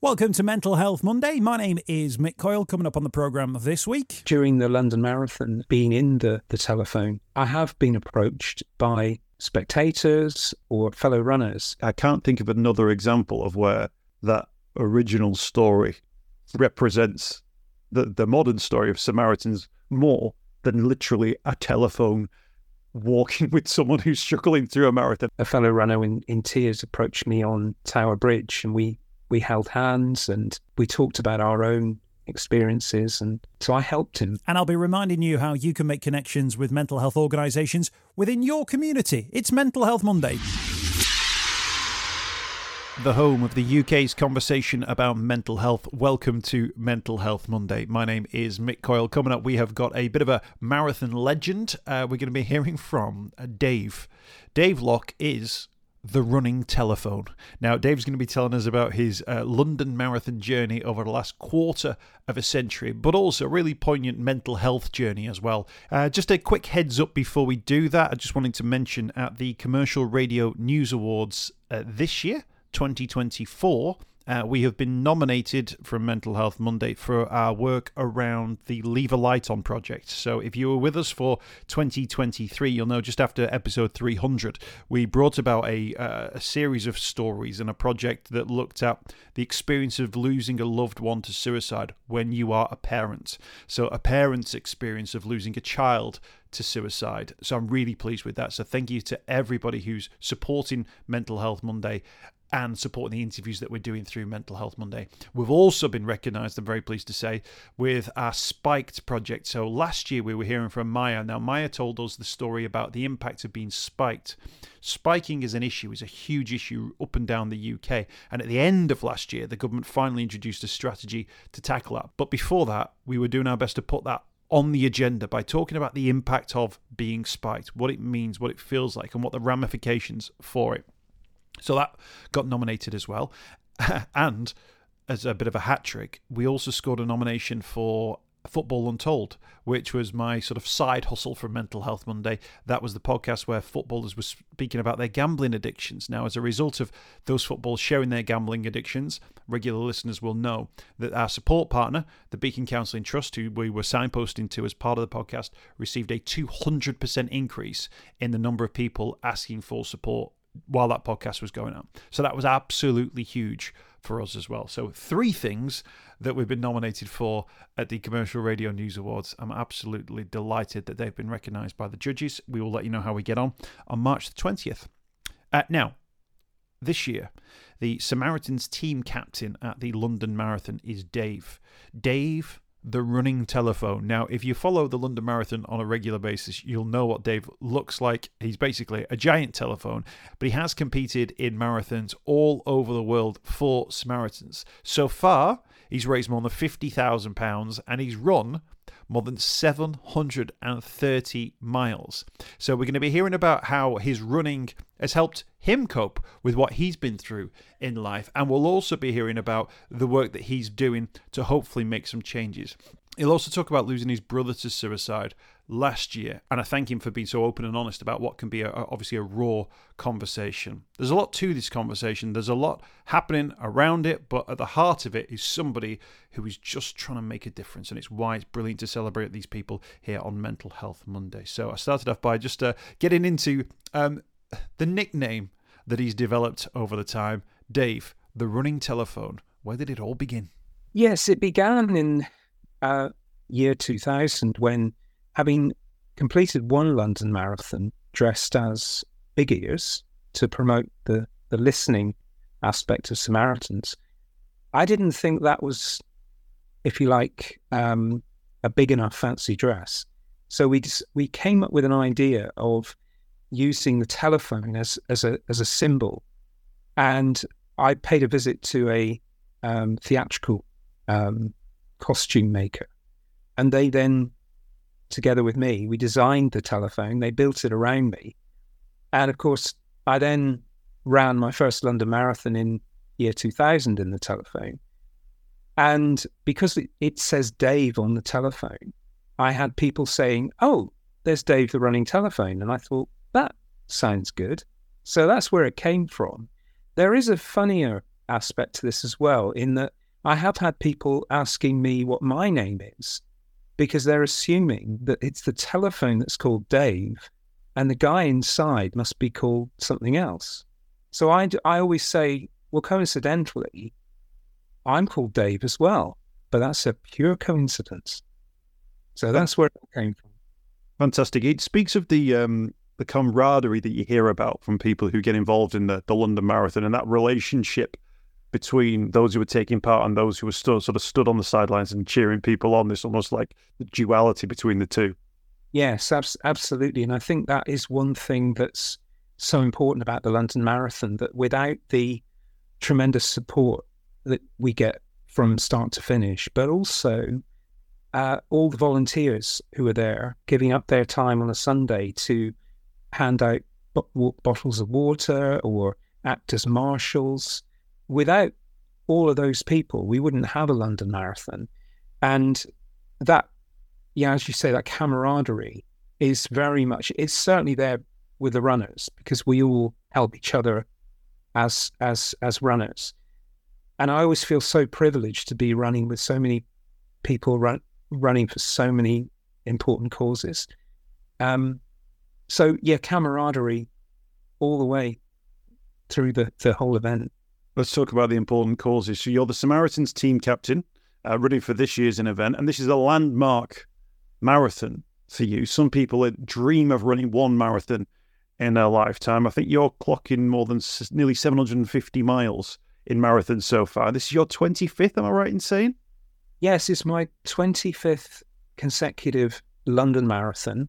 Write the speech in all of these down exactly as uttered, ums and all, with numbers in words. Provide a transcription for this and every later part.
Welcome to Mental Health Monday. My name is Mick Coyle. Coming up on the programme this week. During the London Marathon, being in the, the telephone, I have been approached by spectators or fellow runners. I can't think of another example of where that original story represents the, the modern story of Samaritans more than literally a telephone walking with someone who's struggling through a marathon. A fellow runner in, in tears approached me on Tower Bridge, and we We held hands and we talked about our own experiences, and so I helped him. And I'll be reminding you how you can make connections with mental health organisations within your community. It's Mental Health Monday. The home of the U K's conversation about mental health. Welcome to Mental Health Monday. My name is Mick Coyle. Coming up, we have got a bit of a marathon legend. Uh, we're going to be hearing from uh, Dave. Dave Locke is the running telephone. Now, Dave's going to be telling us about his uh, London Marathon journey over the last quarter of a century, but also a really poignant mental health journey as well. Uh, just a quick heads up before we do that, I just wanted to mention at the Commercial Radio News Awards uh, this year, twenty twenty-four, Uh, we have been nominated from Mental Health Monday for our work around the Leave a Light On project. So if you were with us for twenty twenty-three, you'll know just after episode three hundred, we brought about a, uh, a series of stories and a project that looked at the experience of losing a loved one to suicide when you are a parent. So a parent's experience of losing a child to suicide. So I'm really pleased with that. So thank you to everybody who's supporting Mental Health Monday and supporting the interviews that we're doing through Mental Health Monday. We've also been recognised, I'm very pleased to say, with our Spiked project. So last year we were hearing from Maya. Now, Maya told us the story about the impact of being spiked. Spiking is an issue, is a huge issue up and down the U K. And at the end of last year, the government finally introduced a strategy to tackle that. But before that, we were doing our best to put that on the agenda by talking about the impact of being spiked, what it means, what it feels like, and what the ramifications for it. So that got nominated as well. And as a bit of a hat trick, we also scored a nomination for Football Untold, which was my sort of side hustle for Mental Health Monday. That was the podcast where footballers were speaking about their gambling addictions. Now, as a result of those footballers sharing their gambling addictions, regular listeners will know that our support partner, the Beacon Counselling Trust, who we were signposting to as part of the podcast, received a two hundred percent increase in the number of people asking for support while that podcast was going on. So that was absolutely huge for us as well. So three things that we've been nominated for at the Commercial Radio News Awards. I'm absolutely delighted that they've been recognised by the judges. We will let you know how we get on on March the twentieth. Uh, now, this year, the Samaritans team captain at the London Marathon is Dave. Dave the running telephone. Now, if you follow the London Marathon on a regular basis, you'll know what Dave looks like. He's basically a giant telephone, but he has competed in marathons all over the world for Samaritans. So far, he's raised more than fifty thousand pounds and he's run more than seven hundred thirty miles. So we're going to be hearing about how his running has helped him cope with what he's been through in life. And we'll also be hearing about the work that he's doing to hopefully make some changes. He'll also talk about losing his brother to suicide last year, and I thank him for being so open and honest about what can be a, obviously a raw conversation. There's a lot to this conversation. There's a lot happening around it, but at the heart of it is somebody who is just trying to make a difference, and it's why it's brilliant to celebrate these people here on Mental Health Monday. So I started off by just uh, getting into um, the nickname that he's developed over the time. Dave, the running telephone. Where did it all begin? Yes, it began in uh, year two thousand when, having completed one London Marathon dressed as Big Ears to promote the, the listening aspect of Samaritans, I didn't think that was, if you like, um, a big enough fancy dress. So we just, we came up with an idea of using the telephone as as a as a symbol, and I paid a visit to a um, theatrical um, costume maker, and they then, together with me, we designed the telephone. They built it around me, and of course, I then ran my first London Marathon in year two thousand in the telephone. And because it, it says Dave on the telephone, I had people saying, "Oh, there's Dave the running telephone," and I thought, that sounds good. So that's where it came from. There is a funnier aspect to this as well, in that I have had people asking me what my name is because they're assuming that it's the telephone that's called Dave and the guy inside must be called something else. So I, I always say, well, coincidentally, I'm called Dave as well, but that's a pure coincidence. So that's where it came from. Fantastic. It speaks of the um, the camaraderie that you hear about from people who get involved in the, the London Marathon, and that relationship between those who were taking part and those who were still sort of stood on the sidelines and cheering people on. This almost like the duality between the two. Yes, abs- absolutely. And I think that is one thing that's so important about the London Marathon, that without the tremendous support that we get from start to finish, but also uh, all the volunteers who are there giving up their time on a Sunday to hand out b- bottles of water or act as marshals. Without all of those people, we wouldn't have a London Marathon. And that, yeah, as you say, that camaraderie is very much, it's certainly there with the runners because we all help each other as as as runners. And I always feel so privileged to be running with so many people run, running for so many important causes. Um, so yeah, camaraderie all the way through the, the whole event. Let's talk about the important causes. So you're the Samaritans team captain, uh, running for this year's event, and this is a landmark marathon for you. Some people dream of running one marathon in their lifetime. I think you're clocking more than s- nearly seven hundred fifty miles in marathons so far. This is your twenty-fifth, am I right in saying? Yes, it's my twenty-fifth consecutive London Marathon.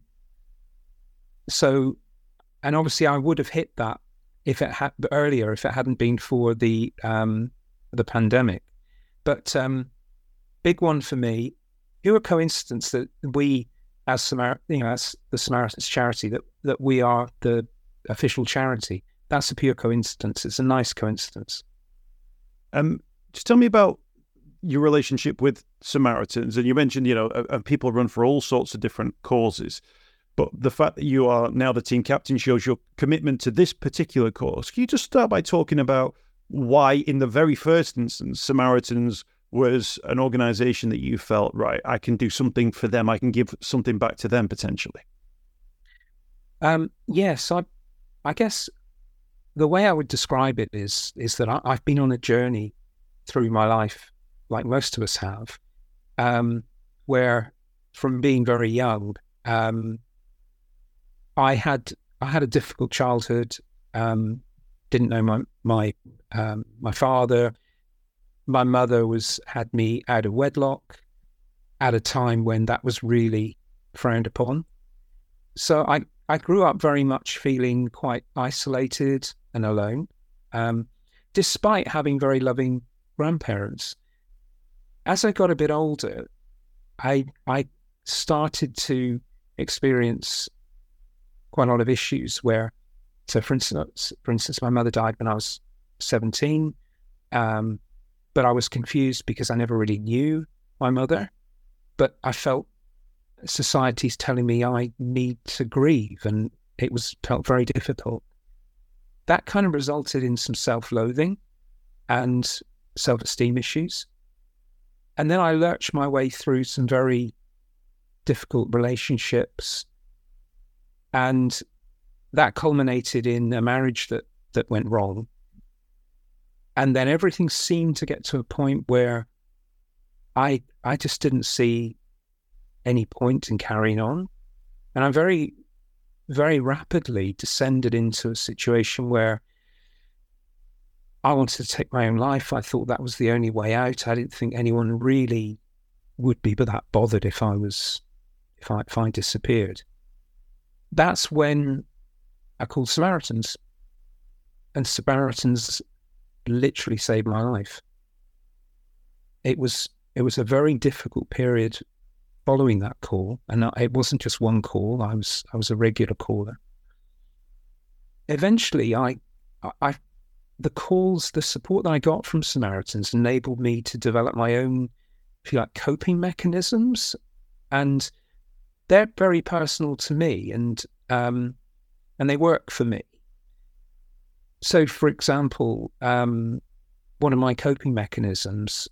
So, and obviously I would have hit that if it had earlier, if it hadn't been for the um, the pandemic. But um, big one for me, pure coincidence that we, as Samar- you know, as the Samaritans charity, that that we are the official charity. That's a pure coincidence. It's a nice coincidence. Um, just tell me about your relationship with Samaritans. And you mentioned, you know, uh, people run for all sorts of different causes. But the fact that you are now the team captain shows your commitment to this particular cause. Can you just start by talking about why, in the very first instance, Samaritans was an organisation that you felt, right, I can do something for them, I can give something back to them potentially? Um, yes, I, I guess the way I would describe it is is that I, I've been on a journey through my life, like most of us have, um, where from being very young, um, I had I had a difficult childhood. Um, didn't know my my um, my father. My mother was had me out of wedlock at a time when that was really frowned upon. So I, I grew up very much feeling quite isolated and alone, um, despite having very loving grandparents. As I got a bit older, I I started to experience quite a lot of issues where, so for instance, for instance, my mother died when I was seventeen, um, but I was confused because I never really knew my mother, but I felt society's telling me I need to grieve, and it was felt very difficult. That kind of resulted in some self-loathing and self-esteem issues. And then I lurched my way through some very difficult relationships, and that culminated in a marriage that, that went wrong. And then everything seemed to get to a point where I I just didn't see any point in carrying on. And I very, very rapidly descended into a situation where I wanted to take my own life. I thought that was the only way out. I didn't think anyone really would be that bothered if I was, if I, if I disappeared. That's when I called Samaritans, and Samaritans literally saved my life. It was it was a very difficult period following that call, and it wasn't just one call. I was I was a regular caller. Eventually, I I the calls, the support that I got from Samaritans enabled me to develop my own, if you like, coping mechanisms, and they're very personal to me, and um, and they work for me. So, for example, um, one of my coping mechanisms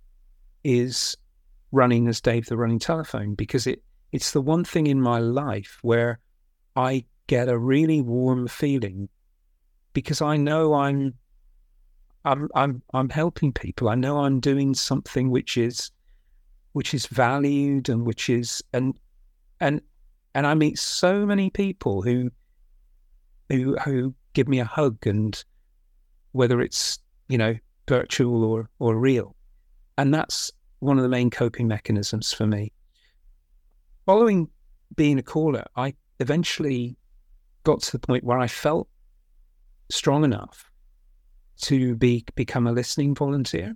is running as Dave the Running Telephone, because it it's the one thing in my life where I get a really warm feeling, because I know I'm I'm I'm I'm helping people. I know I'm doing something which is which is valued and which is and and and I meet so many people who who who give me a hug, and whether it's, you know, virtual or or real. And that's one of the main coping mechanisms for me. Following being a caller, I eventually got to the point where I felt strong enough to be become a listening volunteer.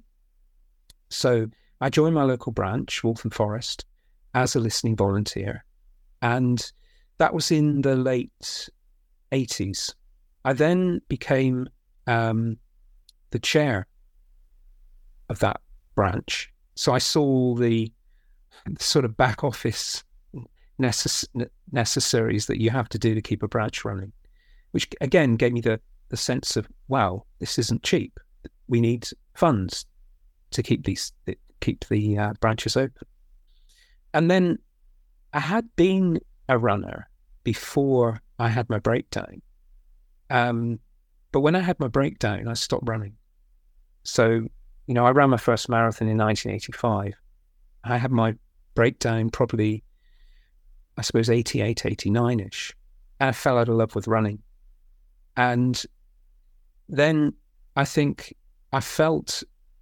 So I joined my local branch, Waltham Forest, as a listening volunteer. And that was in the late eighties. I then became um, the chair of that branch. So I saw the, the sort of back office necess- necessaries that you have to do to keep a branch running, which again gave me the, the sense of, wow, this isn't cheap. We need funds to keep these keep the uh, branches open. And then I had been a runner before I had my breakdown. Um, but when I had my breakdown, I stopped running. So, you know, I ran my first marathon in nineteen eighty-five. I had my breakdown probably, I suppose, eighty-eight, eighty-nine-ish. And I fell out of love with running. And then I think I felt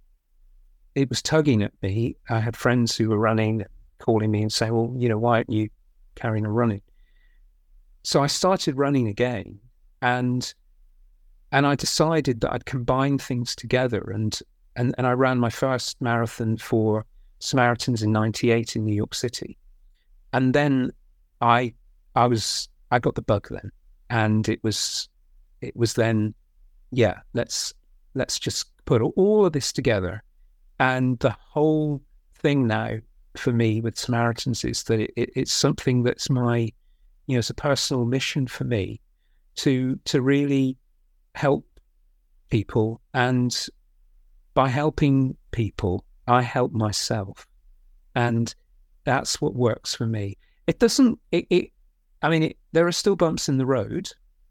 it was tugging at me. I had friends who were running, calling me and saying, well, you know, why aren't you carrying on running? So I started running again, and and I decided that I'd combine things together, and and, and I ran my first marathon for Samaritans in ninety-eight in New York City. And then I I was I got the bug then, and it was it was then, yeah, let's let's just put all of this together. And the whole thing now for me with Samaritans is that it, it, it's something that's my, you know, it's a personal mission for me to to really help people. And by helping people, I help myself. And that's what works for me. It doesn't, it, it I mean, it, there are still bumps in the road,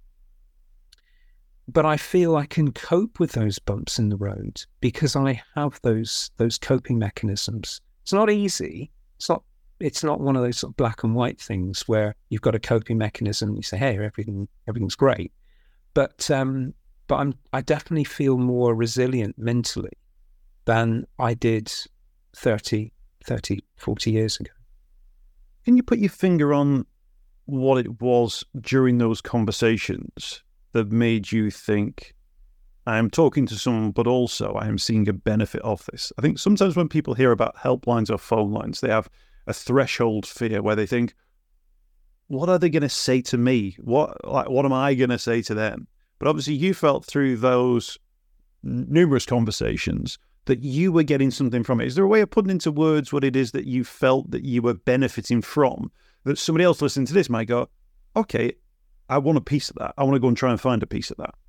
but I feel I can cope with those bumps in the road because I have those those coping mechanisms. It's not easy. It's not it's not one of those sort of black and white things where you've got a coping mechanism and you say, hey, everything everything's great. But um, but I'm I definitely feel more resilient mentally than I did thirty, forty years ago. Can you put your finger on what it was during those conversations that made you think, I am talking to someone, but also I am seeing a benefit of this? I think sometimes when people hear about helplines or phone lines, they have a threshold fear where they think, what are they going to say to me? What like, what am I going to say to them? But obviously you felt through those numerous conversations that you were getting something from it. Is there a way of putting into words what it is that you felt that you were benefiting from, that somebody else listening to this might go, okay, I want a piece of that. I want to go and try and find a piece of that.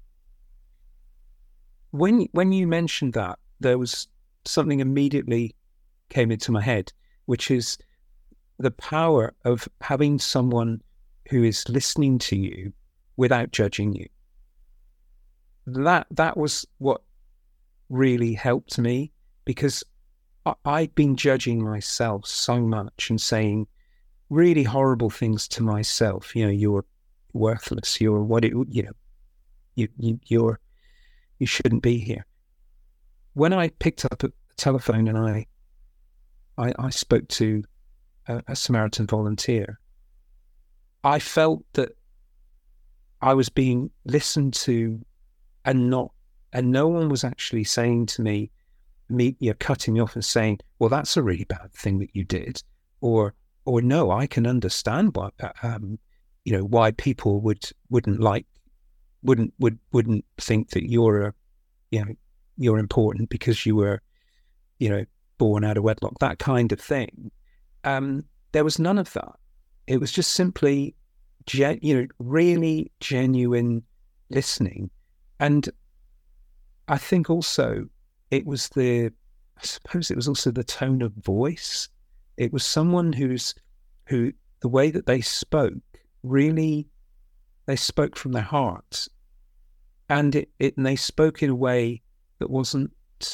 When when you mentioned that, there was something immediately came into my head, which is the power of having someone who is listening to you without judging you. That that was what really helped me, because I, I'd been judging myself so much and saying really horrible things to myself. You know, you're worthless. You're what it, you know, you, you you're you shouldn't be here. When I picked up a telephone and I I, I spoke to a, a Samaritan volunteer, I felt that I was being listened to, and not and no one was actually saying to me, me, you know, cutting me off and saying, well, that's a really bad thing that you did, or or no, I can understand why um, you know, why people would wouldn't like wouldn't would wouldn't think that you're a, you know, you're important because you were, you know, born out of wedlock, that kind of thing. Um, there was none of that. It was just simply, gen, you know, really genuine listening. And I think also it was the, I suppose it was also the tone of voice. It was someone who's, who, the way that they spoke, really, they spoke from their hearts. And it, it and they spoke in a way that wasn't,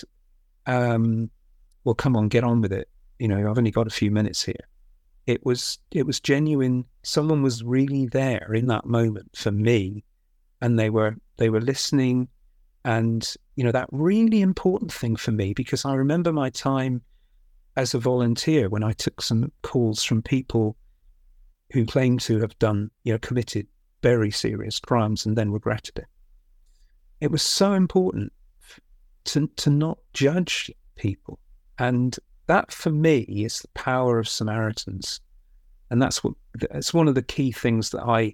um, well, come on, get on with it. You know, I've only got a few minutes here. It was, it was genuine. Someone was really there in that moment for me, and they were, they were listening. And, you know, that really important thing for me, because I remember my time as a volunteer when I took some calls from people who claimed to have done, you know, committed very serious crimes and then regretted it. It was so important to to not judge people. And that for me is the power of Samaritans. And that's what, it's one of the key things that I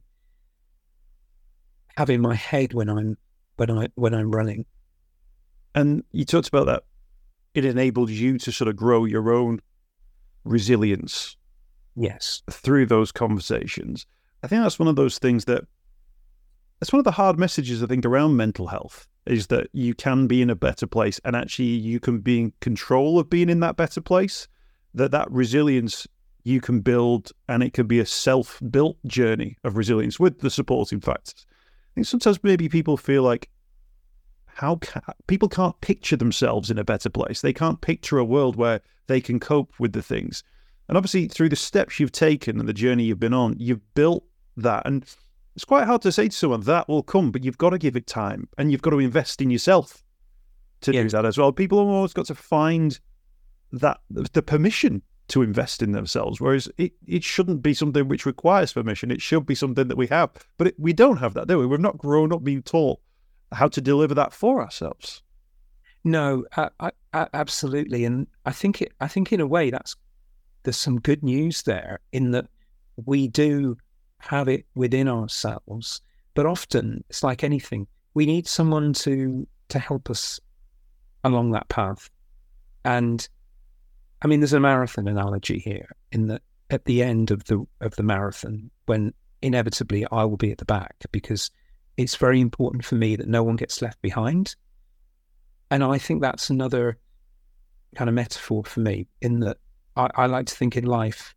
have in my head when I'm, when I, when I'm running. And you talked about that. It enabled you to sort of grow your own resilience. Yes. Through those conversations. I think that's one of those things that, that's one of the hard messages, I think, around mental health, is that you can be in a better place, and actually you can be in control of being in that better place, that that resilience you can build, and it can be a self-built journey of resilience with the supporting factors. I think sometimes maybe people feel like, how can, people can't picture themselves in a better place. They can't picture a world where they can cope with the things. And obviously through the steps you've taken and the journey you've been on, you've built that. And it's quite hard to say to someone that will come, but you've got to give it time, and you've got to invest in yourself to yeah. do that as well. People have always got to find that the permission to invest in themselves, whereas it, it shouldn't be something which requires permission. It should be something that we have, but it, we don't have that, do we? We've not grown up being taught how to deliver that for ourselves. No, I, I, I, absolutely. And I think it, I think in a way that's, there's some good news there in that we do have it within ourselves, but often it's like anything. We need someone to to help us along that path. And I mean, there's a marathon analogy here in that at the end of the of the marathon, when inevitably I will be at the back, because it's very important for me that no one gets left behind. And I think that's another kind of metaphor for me, in that I, I like to think in life,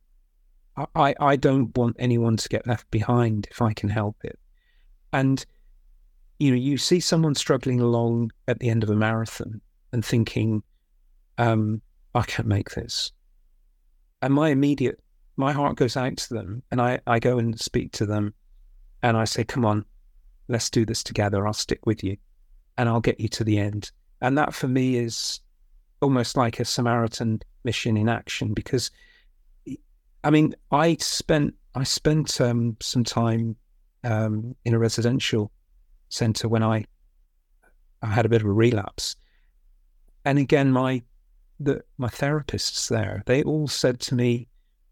I, I don't want anyone to get left behind if I can help it. And, you know, you see someone struggling along at the end of a marathon and thinking, um, I can't make this. And my immediate, my heart goes out to them, and I, I go and speak to them, and I say, come on, let's do this together. I'll stick with you, and I'll get you to the end. And that for me is almost like a Samaritan mission in action, because I mean, I spent I spent um, some time um, in a residential centre when I I had a bit of a relapse, and again, my the my therapists there, they all said to me,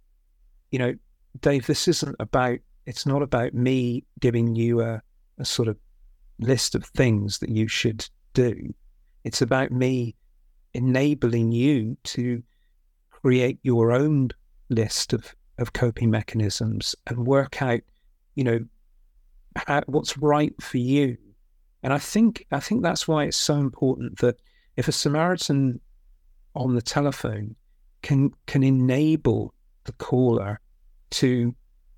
you know, Dave, this isn't about, it's not about me giving you a, a sort of list of things that you should do. It's about me enabling you to create your own list of, of coping mechanisms and work out, you know, how, what's right for you. And I think I think that's why it's so important that if a Samaritan on the telephone can can enable the caller to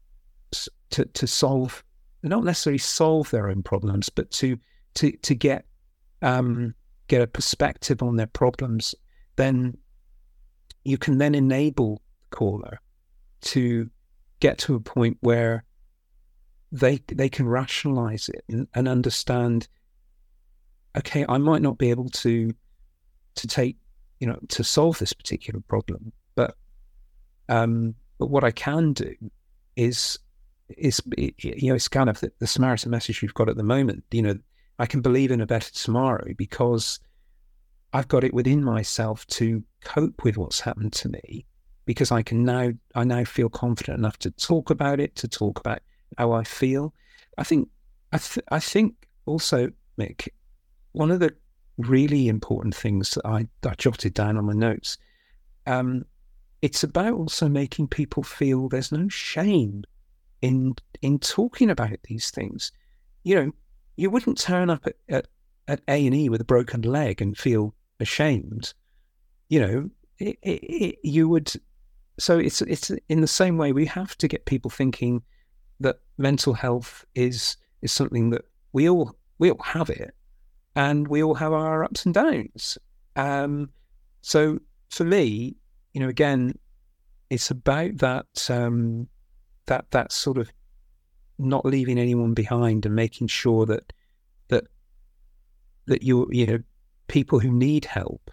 to to solve, not necessarily solve their own problems, but to to to get um, get a perspective on their problems, then you can then enable the caller to get to a point where they they can rationalize it and, and understand, okay, I might not be able to to take, you know, to solve this particular problem, but um, but what I can do is is you know, it's kind of the, the Samaritan message we've got at the moment. You know, I can believe in a better tomorrow because I've got it within myself to cope with what's happened to me, because I can now I now feel confident enough to talk about it, to talk about how I feel. I think I th- I think also, Mick, one of the really important things that I, I jotted down on my notes, um, it's about also making people feel there's no shame in in talking about these things. You know, you wouldn't turn up at, at, at A and E with a broken leg and feel ashamed, you know, it, it, it, you would. So it's it's in the same way we have to get people thinking that mental health is is something that we all we all have it, and we all have our ups and downs. Um, so for me, you know, again, it's about that um, that that sort of not leaving anyone behind and making sure that that that you you know people who need help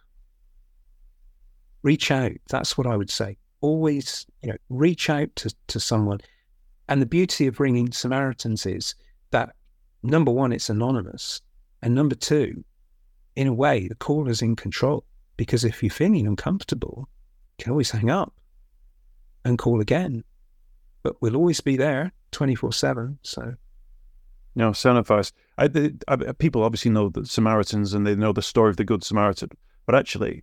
reach out. That's what I would say. Always, you know, reach out to, to someone. And the beauty of bringing Samaritans is that, number one, it's anonymous. And number two, in a way, the caller's in control. Because if you're feeling uncomfortable, you can always hang up and call again. But we'll always be there twenty-four seven. So, no, sound advice. I, the, I, people obviously know the Samaritans and they know the story of the Good Samaritan. But actually,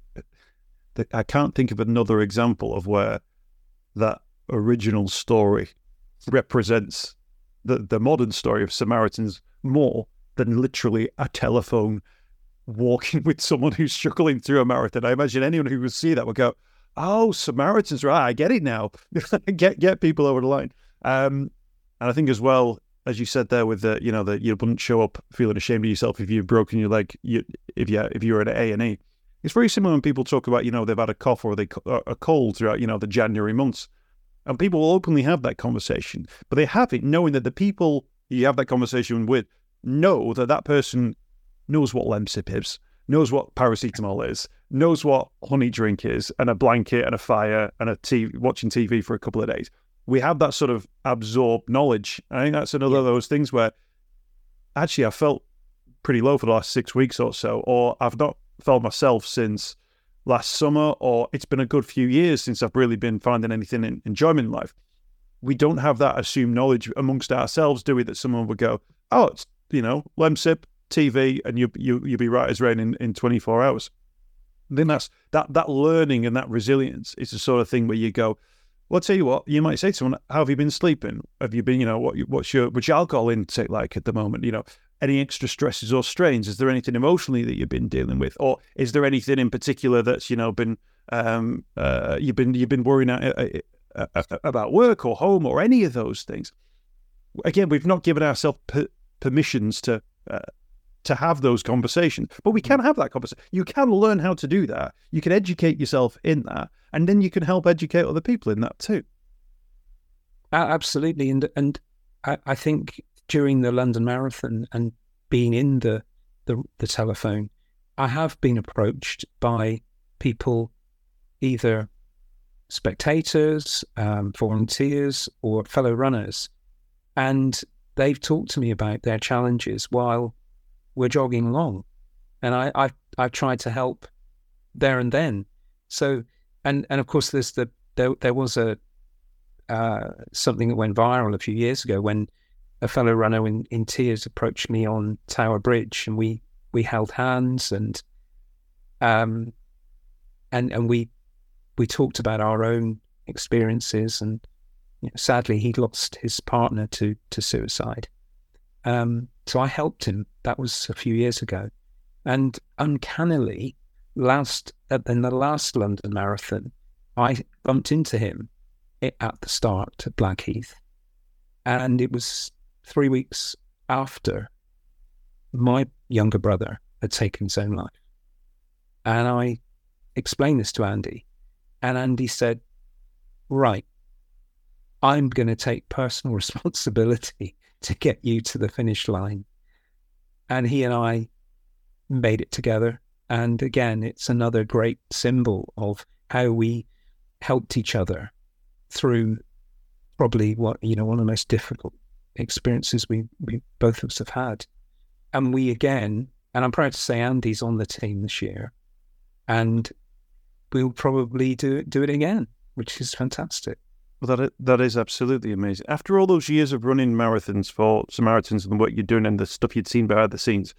I can't think of another example of where that original story represents the, the modern story of Samaritans more than literally a telephone walking with someone who's struggling through a marathon. I imagine anyone who would see that would go, oh, Samaritans, right, I get it now. get get people over the line. Um, and I think as well, as you said there with the, you know, that you wouldn't show up feeling ashamed of yourself if you've broken your leg, you, if, you, if you're at A and E. It's very similar when people talk about, you know, they've had a cough or they a cold throughout, you know, the January months. And people will openly have that conversation. But they have it knowing that the people you have that conversation with know that that person knows what Lemsip is, knows what paracetamol is, knows what honey drink is, and a blanket and a fire and a T V, watching T V for a couple of days. We have that sort of absorbed knowledge. I think that's another yeah. of those things where actually I felt pretty low for the last six weeks or so, or I've not felt myself since last summer, or it's been a good few years since I've really been finding anything in enjoyment in life. We don't have that assumed knowledge amongst ourselves, do we? That someone would go, oh, it's, you know, Lemsip, T V, and you you you'll be right as rain in, in twenty-four hours. And then that's that that learning and that resilience is the sort of thing where you go, well, I'll tell you what, you might say to someone, how have you been sleeping? Have you been, you know, what what's your what's your alcohol intake like at the moment? You know, any extra stresses or strains? Is there anything emotionally that you've been dealing with, or is there anything in particular that's, you know, been um, uh, you've been you've been worrying about work or home or any of those things? Again, we've not given ourselves per- permissions to uh, to have those conversations, but we can have that conversation. You can learn how to do that. You can educate yourself in that, and then you can help educate other people in that too. Absolutely, and and I, I think during the London Marathon and being in the, the the telephone, I have been approached by people, either spectators, um, volunteers, or fellow runners, and they've talked to me about their challenges while we're jogging along, and I I I've tried to help there and then. So and and of course there's the there there was a uh, something that went viral a few years ago when a fellow runner in, in tears approached me on Tower Bridge, and we we held hands and um and and we we talked about our own experiences, and you know, sadly he'd lost his partner to to suicide. Um, so I helped him. That was a few years ago, and uncannily, last in the last London Marathon, I bumped into him at the start at Blackheath, and it was three weeks after my younger brother had taken his own life. And I explained this to Andy, and Andy said, right, I'm going to take personal responsibility to get you to the finish line. And he and I made it together. And again, it's another great symbol of how we helped each other through probably what, you know, one of the most difficult experiences we, we both of us have had. And we again, and I'm proud to say Andy's on the team this year, and we'll probably do it, do it again, which is fantastic. Well, that that is absolutely amazing. After all those years of running marathons for Samaritans and the work you're doing and the stuff you'd seen behind the scenes,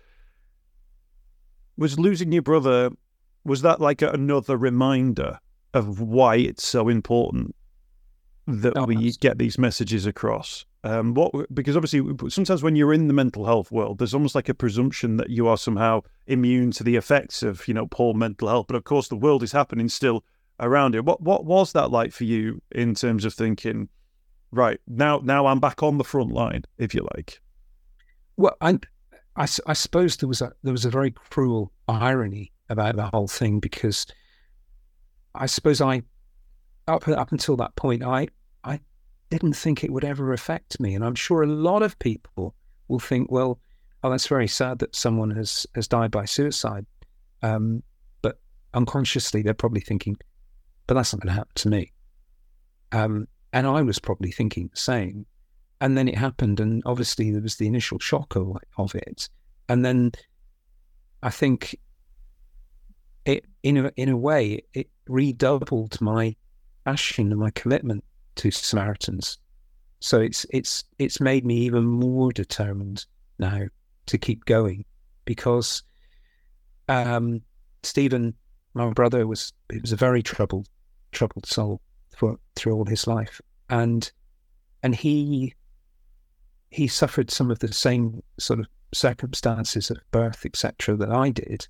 was losing your brother, was that like a, another reminder of why it's so important that oh, we get these messages across? Um, what because obviously sometimes when you're in the mental health world, there's almost like a presumption that you are somehow immune to the effects of, you know, poor mental health. But of course, the world is happening still around it. What what was that like for you in terms of thinking, right, now now I'm back on the front line, if you like? Well, I, I, I suppose there was a there was a very cruel irony about the whole thing, because I suppose I up up until that point I I didn't think it would ever affect me, and I'm sure a lot of people will think, well, oh, that's very sad that someone has has died by suicide, um, but unconsciously they're probably thinking, but that's not going to happen to me. Um, and I was probably thinking the same. And then it happened, and obviously there was the initial shock of, of it. And then I think it, in a, in a way, it redoubled my passion and my commitment to Samaritans. So it's it's it's made me even more determined now to keep going, because um, Stephen, my brother, was he was a very troubled troubled soul for through all his life, and and he he suffered some of the same sort of circumstances of birth, et cetera, that I did.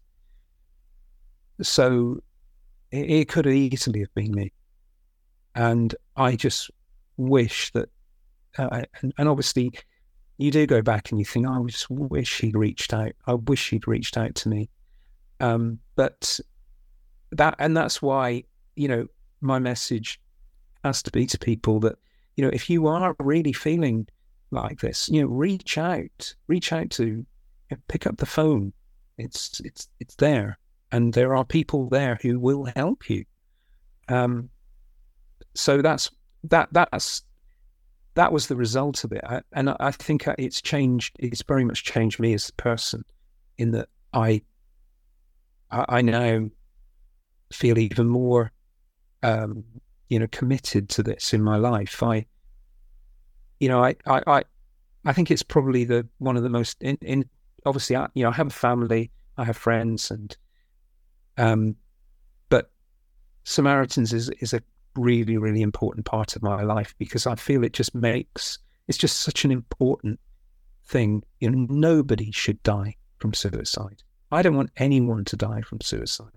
So it, it could easily have been me, and I just wish that. Uh, and, and obviously, you do go back and you think, oh, I just wish he'd reached out. I wish he'd reached out to me. Um, but that, and that's why, you know, my message has to be to people that, you know, if you are really feeling like this, you know, reach out, reach out to, you know, pick up the phone. It's it's it's there, and there are people there who will help you. Um, so that's that that's that was the result of it, I, and I, I think it's changed. It's very much changed me as a person, in that I I, I now feel even more, um, you know, committed to this in my life. I, you know, I, I, I, I think it's probably the one of the most. In, in obviously, I, you know, I have a family, I have friends, and, um, but Samaritans is is a really, really important part of my life, because I feel it just makes it's just such an important thing. You know, nobody should die from suicide. I don't want anyone to die from suicide.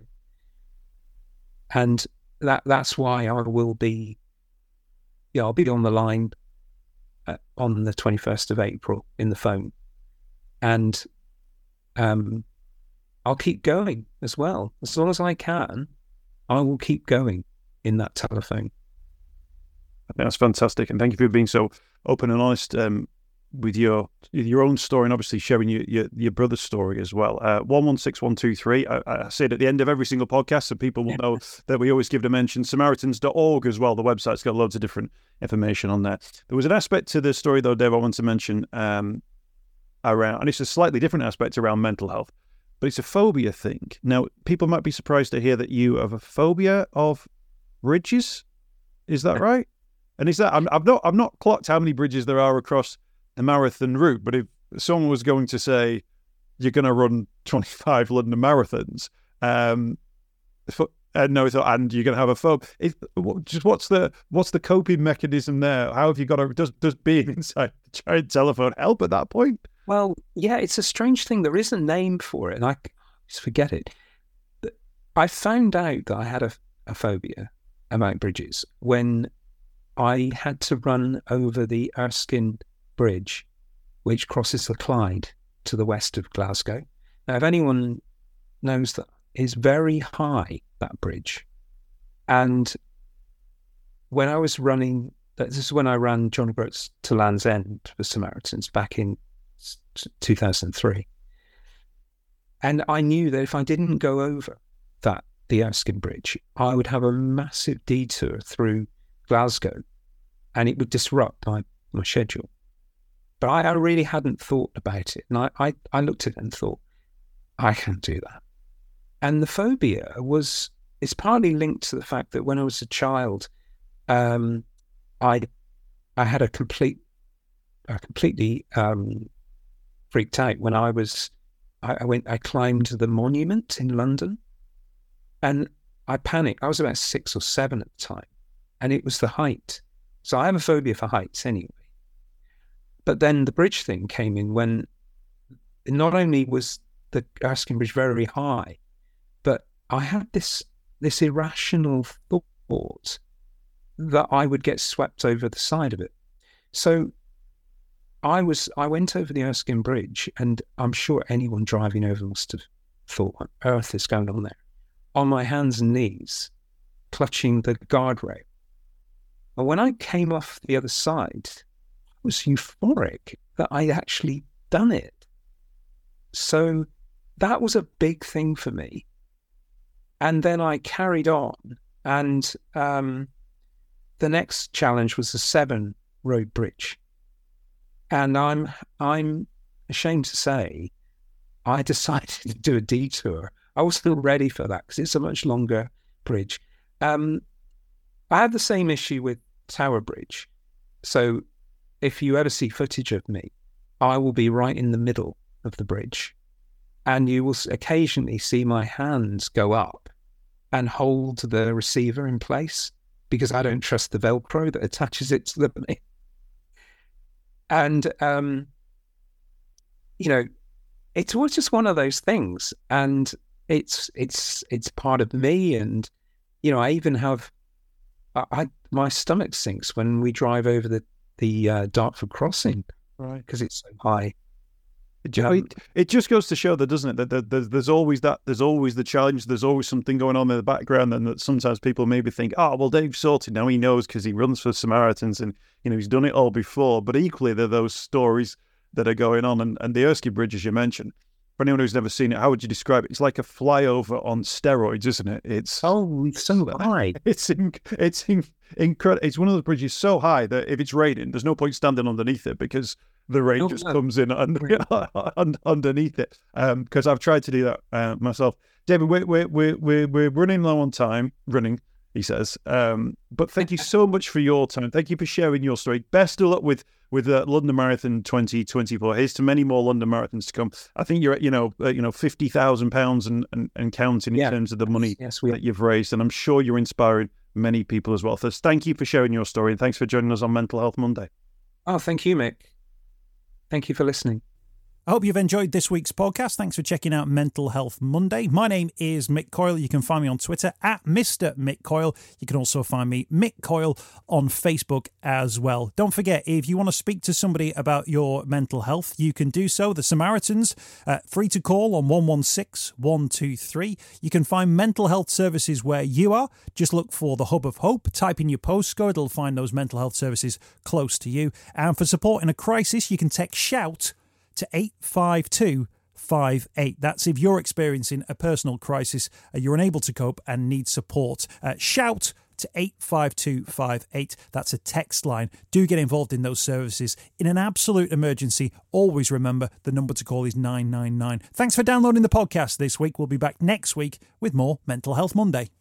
And that that's why I will be, yeah, I'll be on the line uh, on the twenty-first of April in the phone. And um, I'll keep going as well. As long as I can, I will keep going in that telephone. That's fantastic. And thank you for being so open and honest um, with your your own story, and obviously sharing your your, your brother's story as well. Uh, one one six one two three, I, I say it at the end of every single podcast, so people will know that we always give the mention. Samaritans dot org as well. The website's got loads of different information on there. There was an aspect to the story, though, Dave, I want to mention um, around, and it's a slightly different aspect around mental health, but it's a phobia thing. Now, people might be surprised to hear that you have a phobia of bridges. Is that right? And is that, I'm, I've not I've not clocked how many bridges there are across the marathon route, but if someone was going to say you're going to run twenty-five London marathons, um, uh, no, and you're going to have a phobia, it, just what's the what's the coping mechanism there? How have you got to, does does being inside the giant telephone help at that point? Well, yeah, it's a strange thing. There is a name for it, and I just forget it. I found out that I had a, a phobia about bridges when I had to run over the Erskine Bridge, which crosses the Clyde to the west of Glasgow. Now, if anyone knows that, it's very high, that bridge. And when I was running, this is when I ran John O'Groats to Land's End for Samaritans back in two thousand three. And I knew that if I didn't go over that, the Erskine Bridge, I would have a massive detour through Glasgow, and it would disrupt my, my schedule. But I, I really hadn't thought about it. And I, I, I looked at it and thought, I can't do that. And the phobia was, it's partly linked to the fact that when I was a child, um, I I had a complete, I completely um, freaked out when I was, I, I went, I climbed the monument in London, and I panicked. I was about six or seven at the time, and it was the height. So I have a phobia for heights anyway. But then the bridge thing came in when not only was the Erskine Bridge very high, but I had this this irrational thought that I would get swept over the side of it. So I was I went over the Erskine Bridge, and I'm sure anyone driving over must have thought, what on earth is going on there? On my hands and knees, clutching the guardrail. And when I came off the other side, I was euphoric that I'd actually done it. So that was a big thing for me. And then I carried on, and um, the next challenge was the Severn Road Bridge. And I'm I'm ashamed to say, I decided to do a detour. I wasn't ready for that because it's a much longer bridge. Um, I have the same issue with Tower Bridge. So if you ever see footage of me, I will be right in the middle of the bridge, and you will occasionally see my hands go up and hold the receiver in place because I don't trust the Velcro that attaches it to the thing. And, um, you know, it's always just one of those things, and it's it's it's part of me. And you know, I even have I, I my stomach sinks when we drive over the the uh, Dartford crossing, right? Because it's so high. It, it, it just goes to show that, doesn't it, that there's, there's always that, there's always the challenge, there's always something going on in the background, and that sometimes people maybe think, oh, well, Dave's sorted now, he knows because he runs for Samaritans and, you know, he's done it all before. But equally, there are those stories that are going on. And, and the Erskine Bridge, as you mentioned, for anyone who's never seen it, how would you describe it? It's like a flyover on steroids, isn't it? It's oh, it's so high. It's in, it's in, incredible. It's one of those bridges so high that if it's raining, there's no point standing underneath it because the rain oh, just no. comes in under, underneath it. Because um, I've tried to do that uh, myself. David, we're, we're we're we're running low on time. Running, he says. Um, but thank you so much for your time. Thank you for sharing your story. Best of luck with with uh, London Marathon twenty twenty-four. Here's to many more London marathons to come. I think you're at you know uh, you know fifty thousand pounds and, and and counting in yeah. terms of the money yes, we that you've raised, and I'm sure you're inspiring many people as well. So thank you for sharing your story, and thanks for joining us on Mental Health Monday. Oh, thank you, Mick. Thank you for listening. I hope you've enjoyed this week's podcast. Thanks for checking out Mental Health Monday. My name is Mick Coyle. You can find me on Twitter at Mister Mick Coyle. You can also find me, Mick Coyle, on Facebook as well. Don't forget, if you want to speak to somebody about your mental health, you can do so. The Samaritans, uh, free to call on one one six, one two three. You can find mental health services where you are. Just look for the Hub of Hope. Type in your postcode. It'll find those mental health services close to you. And for support in a crisis, you can text SHOUT to eight five two five eight. That's if you're experiencing a personal crisis, uh, you're unable to cope and need support. Uh, shout to eight five two five eight. That's a text line. Do get involved in those services. In an absolute emergency, always remember the number to call is nine nine nine. Thanks for downloading the podcast this week. We'll be back next week with more Mental Health Monday.